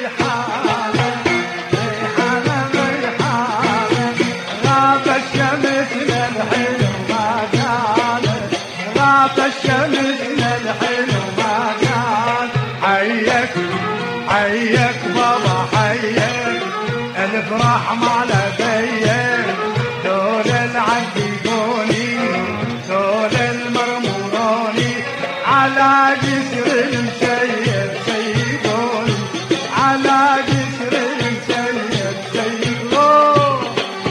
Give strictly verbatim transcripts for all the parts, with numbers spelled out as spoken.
ريحانة ريحانة ريحانة غاب الشمس للحلو ما كانت غاب الشمس للحلو ما كان حيك حيك بابا حيك الفرح ما لديك دول العذبوني دول المرموروني على جسر المسيب سيدوني على جسر المسيب سيدوني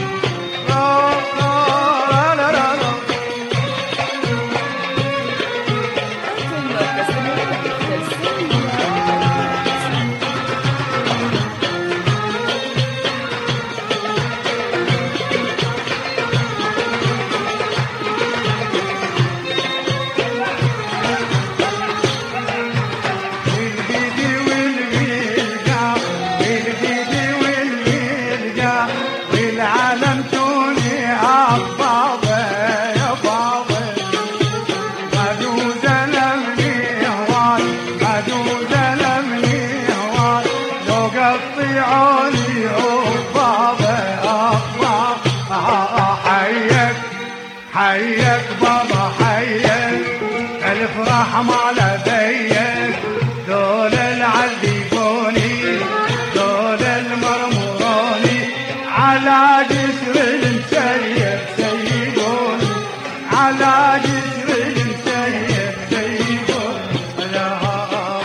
والعالم توني عبابة يا بابا مدو زلمني هواي مدو زلمني هواي لو قطعوني عبابة عبابة حيك حيك بابا حيك الفرح ما لديك دول العذبوني دول المرموروني على جسر المسيب سيدوني على جسر المسيب سيدوني يا الله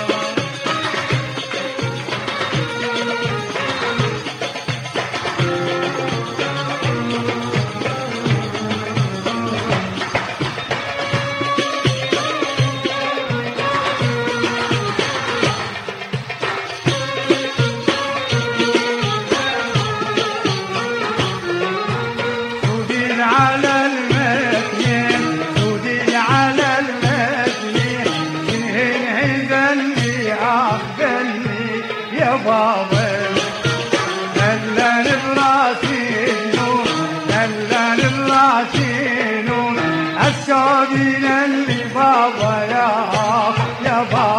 على المثنين سودي على المثنين شنهن هزني عقلني يا بابا دلل براسي نور دلل براسي نور السودين اللي بابا يا يا بابا